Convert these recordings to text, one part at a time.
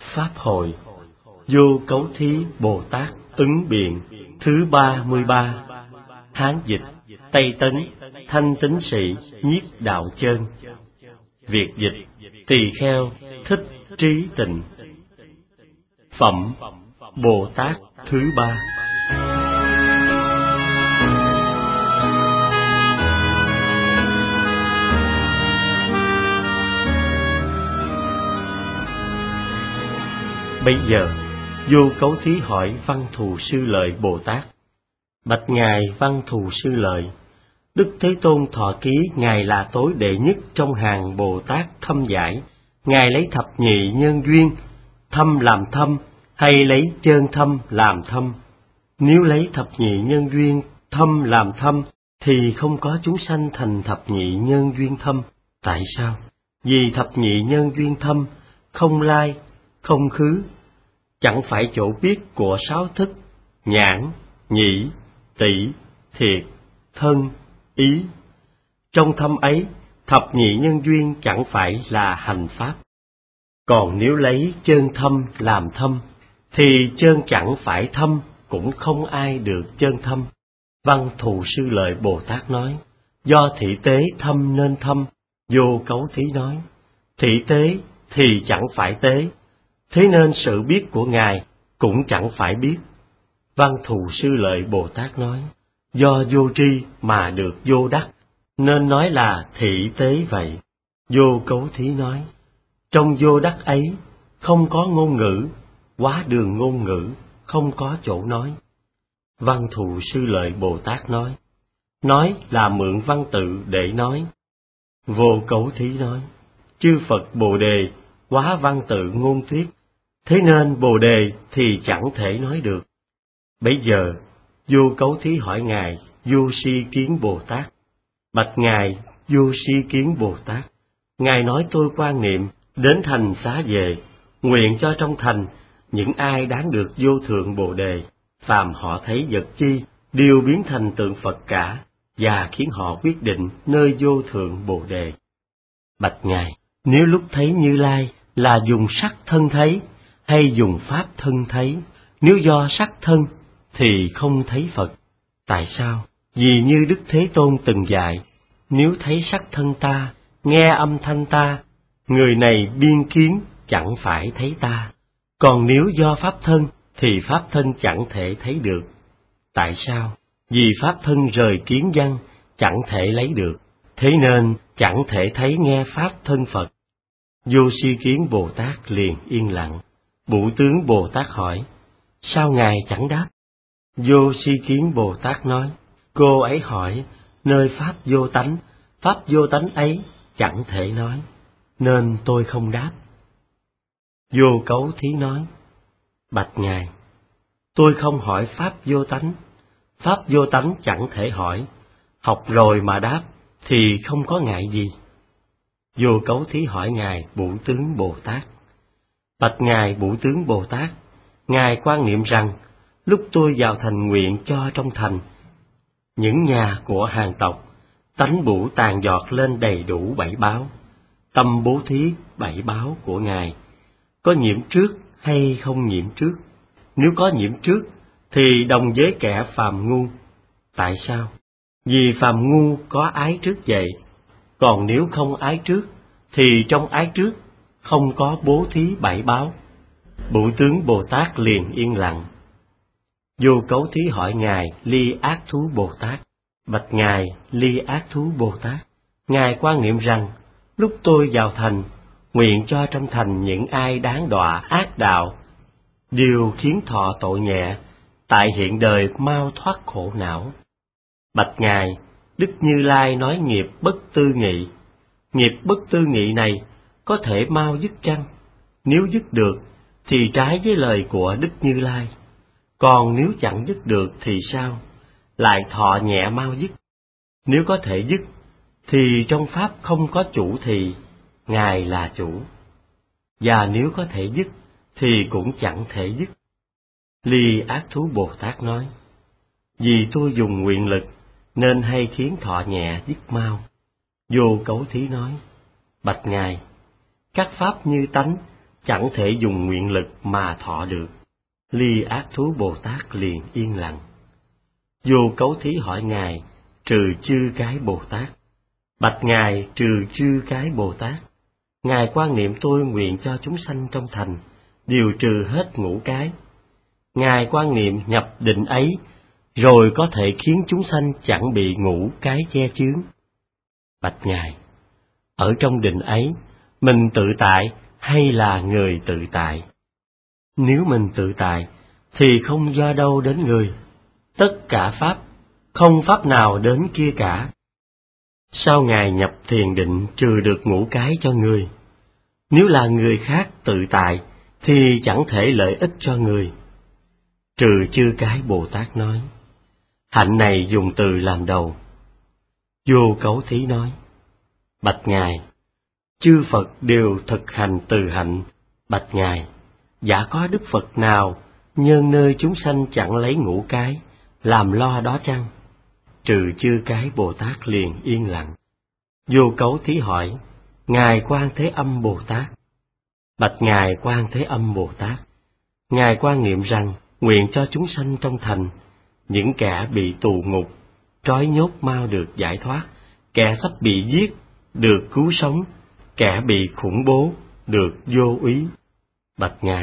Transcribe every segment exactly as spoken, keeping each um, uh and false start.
Pháp hội. Vô Cấu Thí Bồ Tát ứng biện thứ ba mươi ba. Hán dịch Tây Tấn Thanh Tín Sĩ Nhiếp Đạo Chơn. Việt dịch Tỳ Kheo Thích Trí Tịnh. Phẩm Bồ Tát thứ ba. Bây giờ Vô Cấu Thí hỏi Văn Thù Sư Lợi Bồ Tát: Bạch ngài Văn Thù Sư Lợi, Đức Thế Tôn thọ ký ngài là tối đệ nhất trong hàng Bồ Tát thâm giải. Ngài lấy thập nhị nhân duyên thâm làm thâm, hay lấy chơn thâm làm thâm? Nếu lấy thập nhị nhân duyên thâm làm thâm, thì không có chúng sanh thành thập nhị nhân duyên thâm. Tại sao? Vì thập nhị nhân duyên thâm không lai, không khứ, chẳng phải chỗ biết của sáu thức nhãn, nhĩ, tỷ, thiệt, thân, ý. Trong thâm ấy, thập nhị nhân duyên chẳng phải là hành pháp. Còn nếu lấy chơn thâm làm thâm, thì chơn chẳng phải thâm, cũng không ai được chơn thâm. Văn Thù Sư Lợi Bồ Tát nói: Do thị tế thâm nên thâm. Vô Cấu Thí nói: Thị tế thì chẳng phải tế, thế nên sự biết của ngài cũng chẳng phải biết. Văn Thù Sư Lợi Bồ Tát nói: Do vô tri mà được vô đắc, nên nói là thị tế vậy. Vô Cấu Thí nói: Trong vô đắc ấy không có ngôn ngữ, quá đường ngôn ngữ, không có chỗ nói. Văn Thù Sư Lợi Bồ Tát nói: Nói là mượn văn tự để nói. Vô Cấu Thí nói: Chư Phật Bồ Đề quá văn tự ngôn thuyết, thế nên Bồ Đề thì chẳng thể nói được. Bấy giờ Vô Cấu Thí hỏi ngài Vô Si Kiến Bồ Tát: Bạch ngài Vô Si Kiến Bồ Tát, ngài nói tôi quan niệm đến thành xá về, nguyện cho trong thành những ai đáng được vô thượng Bồ Đề, phàm họ thấy vật chi đều biến thành tượng Phật cả, và khiến họ quyết định nơi vô thượng Bồ Đề. Bạch ngài, nếu lúc thấy Như Lai là dùng sắc thân thấy, hay dùng pháp thân thấy? Nếu do sắc thân thì không thấy Phật. Tại sao? Vì như Đức Thế Tôn từng dạy: Nếu thấy sắc thân ta, nghe âm thanh ta, người này biên kiến chẳng phải thấy ta. Còn nếu do pháp thân thì pháp thân chẳng thể thấy được. Tại sao? Vì pháp thân rời kiến văn chẳng thể lấy được, thế nên chẳng thể thấy nghe pháp thân Phật. Vô Si Kiến Bồ Tát liền yên lặng. Bụ Tướng Bồ Tát hỏi: Sao ngài chẳng đáp? Vô Si Kiến Bồ Tát nói: Cô ấy hỏi nơi pháp vô tánh, pháp vô tánh ấy chẳng thể nói, nên tôi không đáp. Vô Cấu Thí nói: Bạch ngài, tôi không hỏi pháp vô tánh, pháp vô tánh chẳng thể hỏi, học rồi mà đáp thì không có ngại gì. Vô Cấu Thí hỏi ngài Bụ Tướng Bồ Tát: Bạch ngài Bụ Tướng Bồ Tát, ngài quan niệm rằng lúc tôi vào thành nguyện cho trong thành những nhà của hàng tộc, tánh bủ tàn giọt lên đầy đủ bảy báo, tâm bố thí bảy báo của ngài có nhiễm trước hay không nhiễm trước? Nếu có nhiễm trước thì đồng với kẻ phàm ngu. Tại sao? Vì phàm ngu có ái trước vậy. Còn nếu không ái trước thì trong ái trước không có bố thí bảy báo. Bụ Tướng Bồ Tát liền yên lặng. Vô Cấu Thí hỏi ngài Ly Ác Thú Bồ Tát: Bạch ngài Ly Ác Thú Bồ Tát, ngài quan niệm rằng lúc tôi vào thành, nguyện cho trong thành những ai đáng đọa ác đạo, đều khiến thọ tội nhẹ, tại hiện đời mau thoát khổ não. Bạch ngài, Đức Như Lai nói nghiệp bất tư nghị. Nghiệp bất tư nghị này có thể mau dứt chăng? Nếu dứt được thì trái với lời của Đức Như Lai. Còn nếu chẳng dứt được thì sao? Lại thọ nhẹ mau dứt. Nếu có thể dứt thì trong pháp không có chủ thì ngài là chủ. Và nếu có thể dứt thì cũng chẳng thể dứt. Ly Ác Thú Bồ Tát nói: Vì tôi dùng nguyện lực nên hay khiến thọ nhẹ dứt mau. Vô Cấu Thí nói: Bạch ngài, các pháp như tánh chẳng thể dùng nguyện lực mà thọ được. Ly ác thú Bồ Tát liền yên lặng. Vô Cấu Thí hỏi Ngài, trừ chư cái Bồ Tát. Bạch Ngài, trừ chư cái Bồ Tát, Ngài quan niệm tôi nguyện cho chúng sanh trong thành, điều trừ hết ngũ cái. Ngài quan niệm nhập định ấy, rồi có thể khiến chúng sanh chẳng bị ngũ cái che chướng. Bạch Ngài, ở trong định ấy, mình tự tại hay là người tự tại? Nếu mình tự tại, thì không do đâu đến người. Tất cả Pháp, không Pháp nào đến kia cả. Sao Ngài nhập thiền định trừ được ngũ cái cho người? Nếu là người khác tự tại, thì chẳng thể lợi ích cho người. Trừ chư cái Bồ Tát nói, hạnh này dùng từ làm đầu. Vô Cấu Thí nói, bạch Ngài, chư Phật đều thực hành từ hạnh. Bạch Ngài, giả có Đức Phật nào nhân nơi chúng sanh chẳng lấy ngũ cái, làm lo đó chăng? Trừ chư cái Bồ Tát liền yên lặng. Vô Cấu Thí hỏi, Ngài Quan Thế Âm Bồ Tát. Bạch Ngài Quan Thế Âm Bồ Tát, Ngài quan niệm rằng nguyện cho chúng sanh trong thành, những kẻ bị tù ngục, trói nhốt mau được giải thoát, kẻ sắp bị giết được cứu sống, kẻ bị khủng bố được vô úy. Bạch Ngài,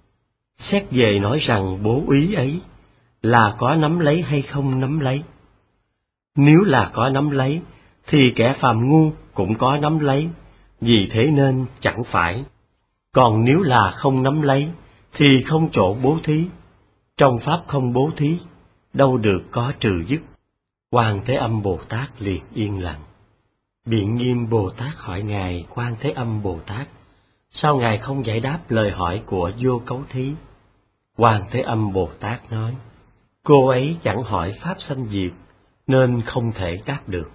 xét về nói rằng bố úy ấy là có nắm lấy hay không nắm lấy? Nếu là có nắm lấy, thì kẻ phàm ngu cũng có nắm lấy, vì thế nên chẳng phải. Còn nếu là không nắm lấy, thì không chỗ bố thí. Trong Pháp không bố thí, đâu được có trừ dứt. Quan Thế Âm Bồ Tát liền yên lặng. Biện Nghiêm Bồ Tát hỏi Ngài Quan Thế Âm Bồ Tát, sao Ngài không giải đáp lời hỏi của Vô Cấu Thí? Quan Thế Âm Bồ Tát nói, cô ấy chẳng hỏi Pháp sanh diệt, nên không thể đáp được.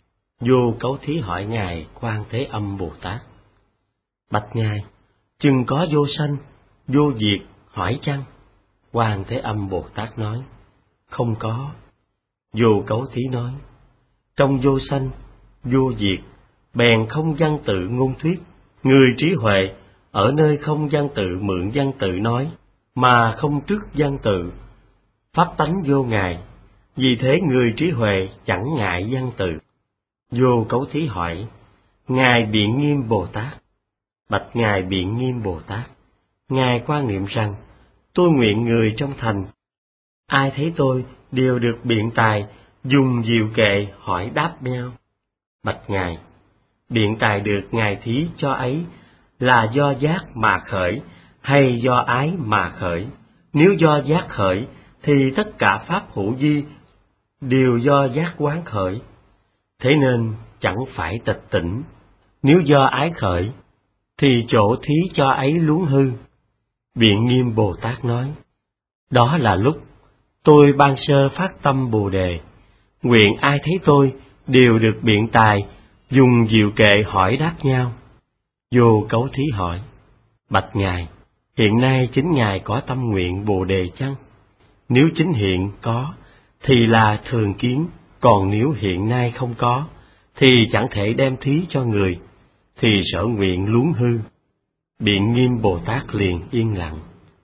Vô Cấu Thí hỏi Ngài Quan Thế Âm Bồ Tát, bạch Ngài, chừng có vô sanh, vô diệt, hỏi chăng? Quan Thế Âm Bồ Tát nói, không có. Vô Cấu Thí nói, trong vô sanh, vô diệt, bèn không văn tự ngôn thuyết, người trí huệ ở nơi không văn tự mượn văn tự nói, mà không trước văn tự. Pháp tánh vô Ngài, vì thế người trí huệ chẳng ngại văn tự. Vô Cấu Thí hỏi, Ngài Biện Nghiêm Bồ Tát. Bạch Ngài Biện Nghiêm Bồ Tát, Ngài quan niệm rằng, tôi nguyện người trong thành, ai thấy tôi đều được biện tài, dùng diệu kệ hỏi đáp nhau. Bạch Ngài, biện tài được Ngài thí cho ấy là do giác mà khởi, hay do ái mà khởi? Nếu do giác khởi, thì tất cả Pháp hữu vi đều do giác quán khởi, thế nên chẳng phải tịch tỉnh. Nếu do ái khởi, thì chỗ thí cho ấy luống hư. Biện Nghiêm Bồ Tát nói, đó là lúc tôi ban sơ phát tâm Bồ Đề, nguyện ai thấy tôi đều được biện tài, dùng diệu kệ hỏi đáp nhau. Vô Cấu Thí hỏi, bạch Ngài, hiện nay chính Ngài có tâm nguyện Bồ Đề chăng? Nếu chính hiện có, thì là thường kiến, còn nếu hiện nay không có, thì chẳng thể đem thí cho người, thì sở nguyện luống hư. Biện Nghiêm Bồ Tát liền yên lặng.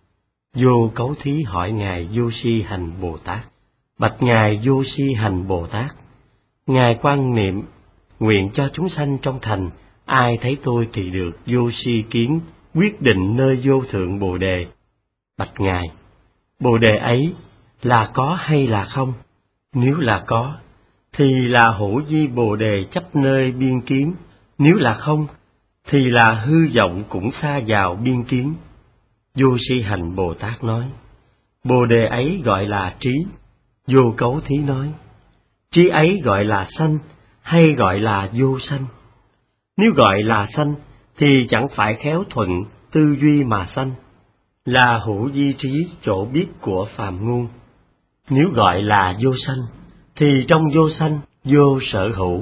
Vô Cấu Thí hỏi Ngài Vô Si Hành Bồ Tát, bạch Ngài Vô Si Hành Bồ Tát, Ngài quan niệm nguyện cho chúng sanh trong thành, ai thấy tôi thì được vô si kiến, quyết định nơi vô thượng Bồ Đề. Bạch Ngài, Bồ Đề ấy là có hay là không? Nếu là có, thì là hữu vi Bồ Đề chấp nơi biên kiến, nếu là không, thì là hư vọng cũng xa vào biên kiến. Vô Si Hành Bồ Tát nói, Bồ Đề ấy gọi là trí. Vô Cấu Thí nói, trí ấy gọi là sanh, hay gọi là vô sanh? Nếu gọi là sanh, thì chẳng phải khéo thuận tư duy mà sanh, là hữu vi trí chỗ biết của phàm ngu. Nếu gọi là vô sanh, thì trong vô sanh vô sở hữu.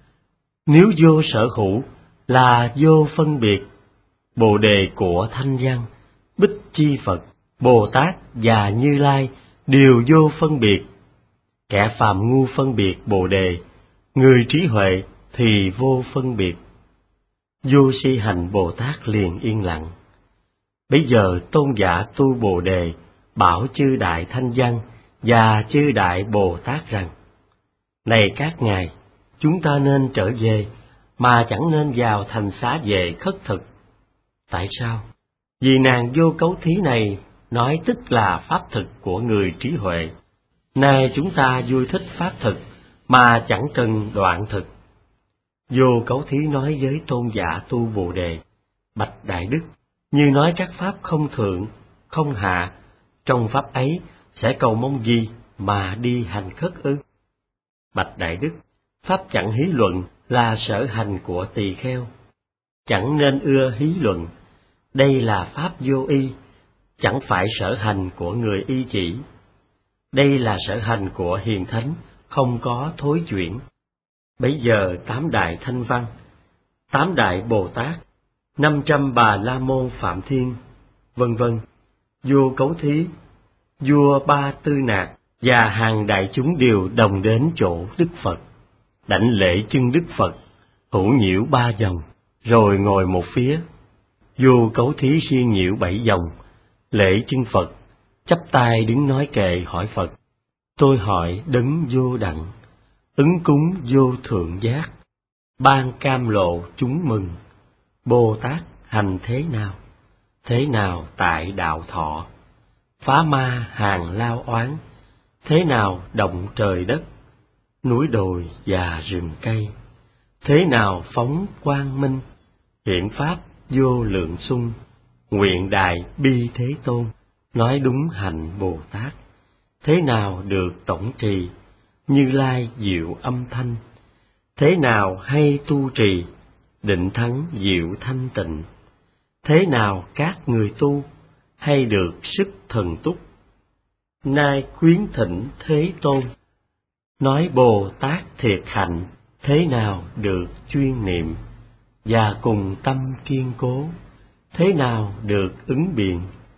Nếu vô sở hữu là vô phân biệt. Bồ Đề của Thanh Văn, Bích Chi Phật, Bồ Tát và Như Lai đều vô phân biệt. Kẻ phàm ngu phân biệt Bồ Đề, người trí huệ thì vô phân biệt. Vô Si Hành Bồ Tát liền yên lặng. Bây giờ tôn giả Tu Bồ Đề bảo chư Đại Thanh Văn và chư Đại Bồ Tát rằng: Này các ngài, chúng ta nên trở về, mà chẳng nên vào thành xá vệ khất thực. Tại sao? Vì nàng Vô Cấu Thí này nói tức là pháp thực của người trí huệ. Nay chúng ta vui thích pháp thực, mà chẳng cần đoạn thực. Vô Cấu Thí nói với tôn giả Tu Bồ Đề: Bạch Đại Đức, như nói các pháp không thượng, không hạ, trong pháp ấy sẽ cầu mong gì mà đi hành khất ư? Bạch Đại Đức, pháp chẳng hí luận là sở hành của tỳ kheo, chẳng nên ưa hí luận. Đây là pháp vô y, chẳng phải sở hành của người y chỉ. Đây là sở hành của hiền thánh, không có thối chuyển. Bấy giờ tám đại Thanh Văn, tám đại Bồ Tát, năm trăm Bà La Môn Phạm Thiên, vân vân, Vô Cấu Thí, vua Ba Tư Nạc và hàng đại chúng đều đồng đến chỗ Đức Phật, đảnh lễ chân Đức Phật, hữu nhiễu ba vòng, rồi ngồi một phía. Vô Cấu Thí siêng nhiễu bảy vòng, lễ chân Phật, chắp tay đứng nói kệ hỏi Phật: Tôi hỏi đấng vô đặng, ứng cúng vô thượng giác, ban cam lộ chúng mừng. Bồ Tát hành thế nào? Thế nào tại đạo thọ? Phá ma hàng lao oán, thế nào động trời đất, núi đồi và rừng cây? Thế nào phóng quang minh, hiện pháp vô lượng sung, nguyện đài bi Thế Tôn, nói đúng hạnh Bồ Tát? Thế nào được tổng trì, Như Lai diệu âm thanh? Thế nào hay tu trì, định thắng diệu thanh tịnh? Thế nào các người tu, hay được sức thần túc? Nay khuyến thỉnh Thế Tôn, nói Bồ Tát thiệt hạnh, thế nào được chuyên niệm, và cùng tâm kiên cố, thế nào được ứng biện,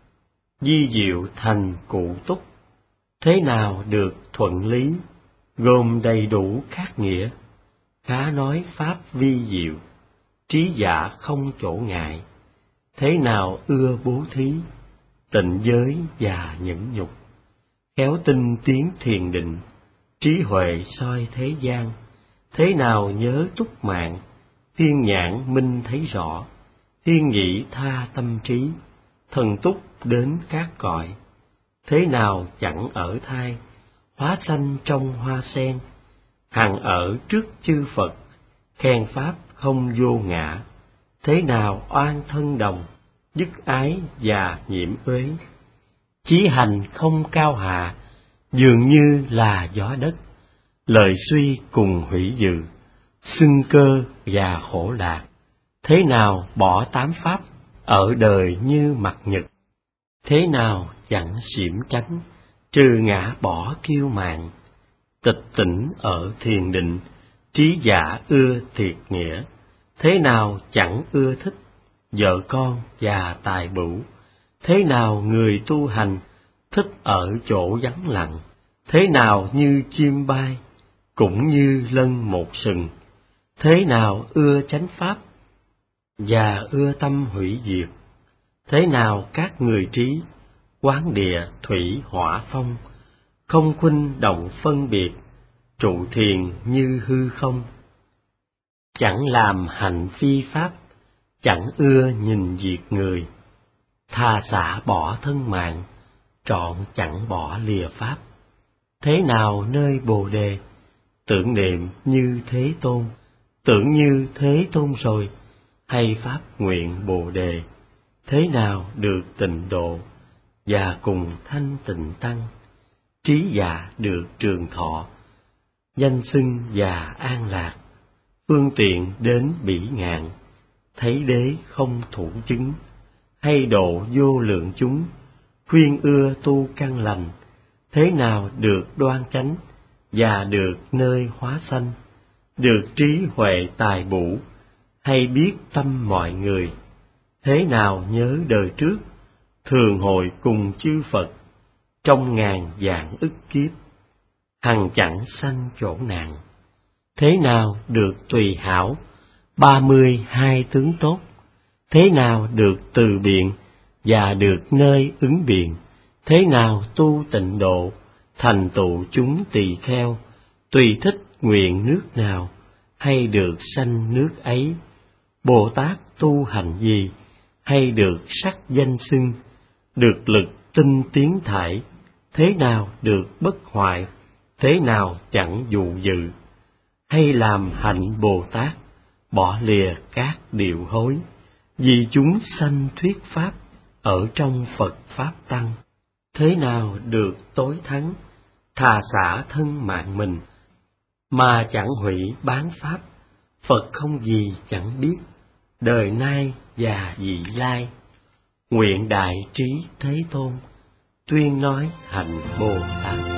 di diệu thành cụ túc, thế nào được thuận lý, gồm đầy đủ các nghĩa, khá nói pháp vi diệu, trí dạ không chỗ ngại, thế nào ưa bố thí, tịnh giới và nhẫn nhục, khéo tinh tiến thiền định, trí huệ soi thế gian, thế nào nhớ túc mạng, thiên nhãn minh thấy rõ, thiên nhĩ tha tâm trí, thần túc đến các cõi, thế nào chẳng ở thai, hóa sanh trong hoa sen, hằng ở trước chư Phật, khen pháp không vô ngã, thế nào oan thân đồng, dứt ái và nhiễm uế, chí hành không cao hạ, dường như là gió đất, lời suy cùng hủy dự, xưng cơ và khổ lạc, thế nào bỏ tám pháp, ở đời như mặt nhật, thế nào chẳng xiểm tránh, trừ ngã bỏ kiêu mạn, tịch tỉnh ở thiền định, trí giả ưa thiệt nghĩa, thế nào chẳng ưa thích, vợ con và tài bửu, thế nào người tu hành, thích ở chỗ vắng lặng, thế nào như chim bay, cũng như lân một sừng, thế nào ưa chánh pháp, và ưa tâm hủy diệt, thế nào các người trí, quán địa thủy hỏa phong, không khuynh động phân biệt, trụ thiền như hư không, chẳng làm hạnh phi pháp, chẳng ưa nhìn diệt người, tha xả bỏ thân mạng, trọn chẳng bỏ lìa pháp, thế nào nơi Bồ Đề, tưởng niệm như Thế Tôn, tưởng như Thế Tôn rồi, hay pháp nguyện Bồ Đề, thế nào được tịnh độ, và cùng thanh tịnh tăng, trí dạ được trường thọ, danh xưng và an lạc, phương tiện đến bỉ ngạn, thấy đế không thủ chứng, hay độ vô lượng chúng, khuyên ưa tu căn lành, thế nào được đoan chánh, và được nơi hóa sanh, được trí huệ tài bủ, hay biết tâm mọi người, thế nào nhớ đời trước, thường hội cùng chư Phật, trong ngàn vạn ức kiếp, hằng chẳng sanh chỗ nạn, thế nào được tùy hảo, ba mươi hai tướng tốt, thế nào được từ biện, và được nơi ứng biện. Thế nào tu tịnh độ, thành tựu chúng tỳ kheo, tùy thích nguyện nước nào, hay được sanh nước ấy. Bồ Tát tu hành gì, hay được sắc danh xưng, được lực tinh tiến thải, thế nào được bất hoại, thế nào chẳng dụ dự. Hay làm hạnh Bồ Tát, bỏ lìa các điều hối, vì chúng sanh thuyết pháp ở trong Phật Pháp Tăng. Thế nào được tối thắng, thà xả thân mạng mình, mà chẳng hủy bán Pháp. Phật không gì chẳng biết, đời nay và vị lai. Nguyện Đại Trí Thế Tôn, tuyên nói hạnh Bồ Tát.